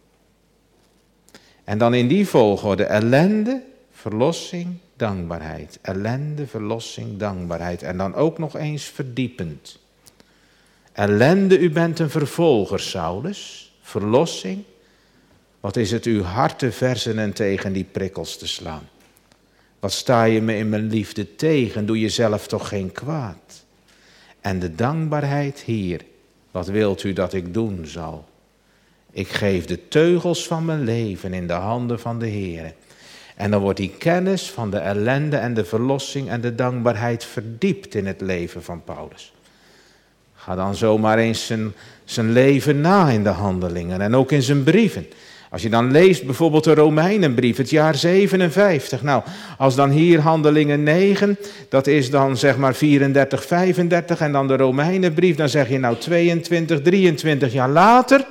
En dan in die volgorde ellende, verlossing, dankbaarheid. Ellende, verlossing, dankbaarheid. En dan ook nog eens verdiepend. Ellende, u bent een vervolger, Saulus. Verlossing, wat is het uw hart te verzen en tegen die prikkels te slaan? Wat sta je me in mijn liefde tegen, doe jezelf toch geen kwaad? En de dankbaarheid hier, wat wilt u dat ik doen zal? Ik geef de teugels van mijn leven in de handen van de Heere. En dan wordt die kennis van de ellende en de verlossing en de dankbaarheid verdiept in het leven van Paulus. Ga dan zomaar eens zijn, zijn leven na in de handelingen en ook in zijn brieven. Als je dan leest bijvoorbeeld de Romeinenbrief, het jaar zevenenvijftig. Nou, als dan hier handelingen negen, dat is dan zeg maar vierendertig, vijfendertig. En dan de Romeinenbrief, dan zeg je nou tweeëntwintig, drieëntwintig jaar later.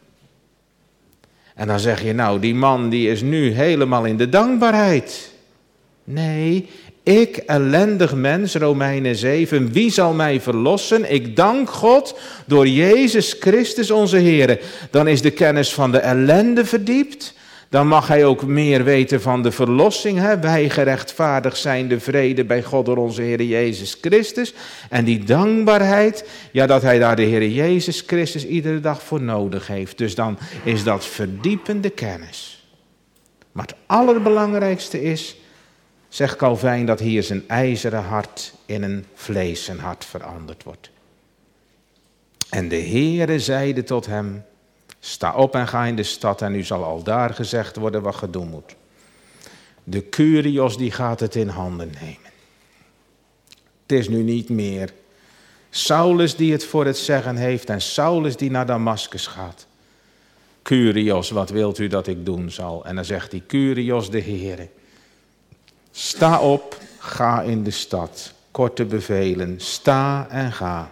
En dan zeg je nou, die man die is nu helemaal in de dankbaarheid. Nee, ik, ellendig mens, Romeinen zeven, wie zal mij verlossen? Ik dank God door Jezus Christus onze Heer. Dan is de kennis van de ellende verdiept. Dan mag hij ook meer weten van de verlossing. Hè? Wij gerechtvaardigd zijn de vrede bij God door onze Heer Jezus Christus. En die dankbaarheid, ja, dat hij daar de Heer Jezus Christus iedere dag voor nodig heeft. Dus dan is dat verdiepende kennis. Maar het allerbelangrijkste is, zegt Calvijn, dat hier zijn ijzeren hart in een vleesen hart veranderd wordt. En de Heere zeide tot hem, sta op en ga in de stad en u zal aldaar gezegd worden wat ge doen moet. De Kyrios die gaat het in handen nemen. Het is nu niet meer Saulus die het voor het zeggen heeft en Saulus die naar Damaskus gaat. Kyrios, wat wilt u dat ik doen zal? En dan zegt die Kyrios de Heere. Sta op, ga in de stad. Korte bevelen, sta en ga.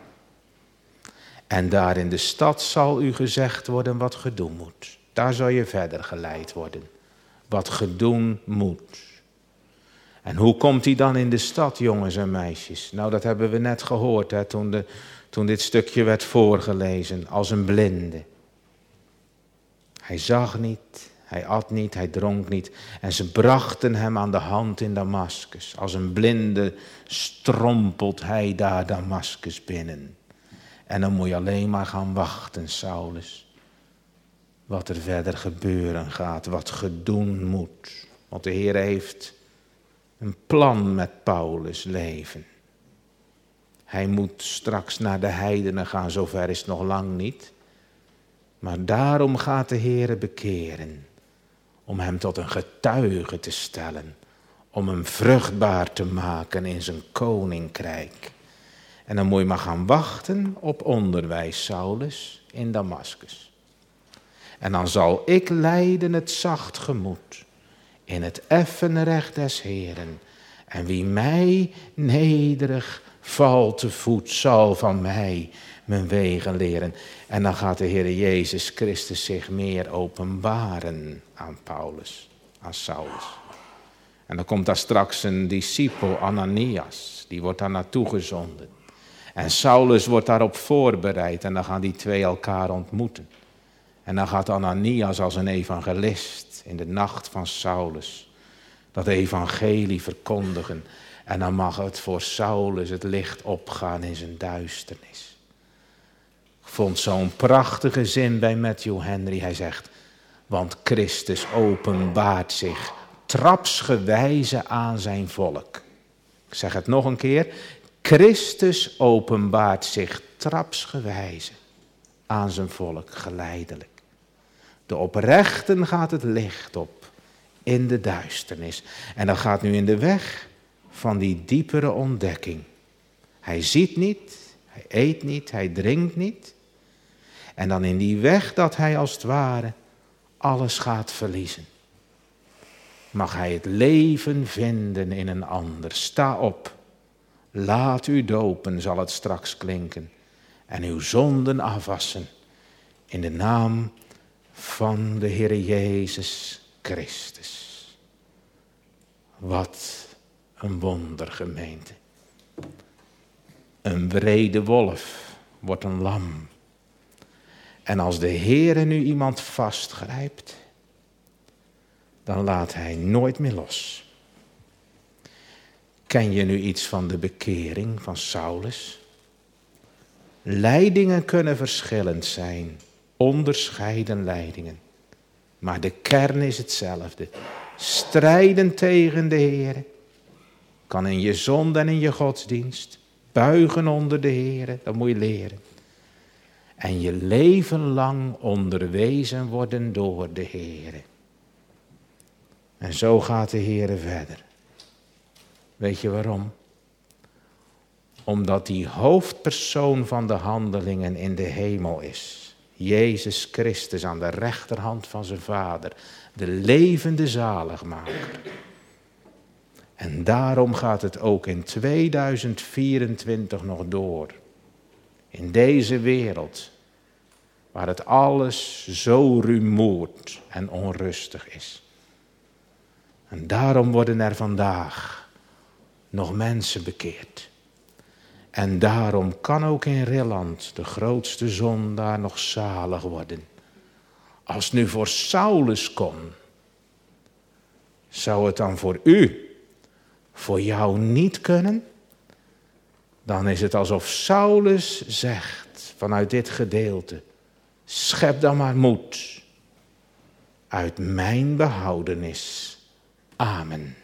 En daar in de stad zal u gezegd worden wat ge doen moet. Daar zal je verder geleid worden. Wat ge doen moet. En hoe komt hij dan in de stad, jongens en meisjes? Nou, dat hebben we net gehoord, hè, toen, de, toen dit stukje werd voorgelezen. Als een blinde. Hij zag niet, Hij at niet, hij dronk niet. En ze brachten hem aan de hand in Damaskus. Als een blinde strompelt hij daar Damaskus binnen. En dan moet je alleen maar gaan wachten, Saulus. Wat er verder gebeuren gaat, wat gedoen moet. Want de Heer heeft een plan met Paulus' leven. Hij moet straks naar de heidenen gaan, zover is het nog lang niet. Maar daarom gaat de Heer bekeren. Om hem tot een getuige te stellen. Om hem vruchtbaar te maken in zijn koninkrijk. En dan moet je maar gaan wachten op onderwijs, Saulus, in Damaskus. En dan zal ik leiden het zacht gemoed. In het effen recht des Heeren. En wie mij nederig valt te voet, zal van mij mijn wegen leren. En dan gaat de Heer Jezus Christus zich meer openbaren aan Paulus, aan Saulus. En dan komt daar straks een discipel, Ananias, die wordt daar naartoe gezonden. En Saulus wordt daarop voorbereid en dan gaan die twee elkaar ontmoeten. En dan gaat Ananias als een evangelist in de nacht van Saulus dat evangelie verkondigen. En dan mag het voor Saulus het licht opgaan in zijn duisternis. Ik vond zo'n prachtige zin bij Matthew Henry. Hij zegt, want Christus openbaart zich trapsgewijze aan zijn volk. Ik zeg het nog een keer. Christus openbaart zich trapsgewijze aan zijn volk, geleidelijk. De oprechten gaat het licht op in de duisternis. En dat gaat nu in de weg van die diepere ontdekking. Hij ziet niet, hij eet niet, hij drinkt niet. En dan in die weg dat hij als het ware alles gaat verliezen. Mag hij het leven vinden in een ander. Sta op, laat u dopen, zal het straks klinken. En uw zonden afwassen in de naam van de Heer Jezus Christus. Wat een wonder, gemeente. Een wrede wolf wordt een lam. En als de Heer nu iemand vastgrijpt, dan laat hij nooit meer los. Ken je nu iets van de bekering van Saulus? Leidingen kunnen verschillend zijn, onderscheiden leidingen. Maar de kern is hetzelfde. Strijden tegen de Heer. Kan in je zonde en in je godsdienst. Buigen onder de Heer, dat moet je leren. En je leven lang onderwezen worden door de Heer. En zo gaat de Heer verder. Weet je waarom? Omdat die hoofdpersoon van de handelingen in de hemel is. Jezus Christus aan de rechterhand van zijn Vader. De levende zaligmaker. En daarom gaat het ook in tweeduizend vierentwintig nog door. In deze wereld. Waar het alles zo rumoert en onrustig is. En daarom worden er vandaag nog mensen bekeerd. En daarom kan ook in Rilland de grootste zondaar nog zalig worden. Als het nu voor Saulus kon, zou het dan voor u, voor jou niet kunnen? Dan is het alsof Saulus zegt vanuit dit gedeelte, schep dan maar moed uit mijn behoudenis. Amen.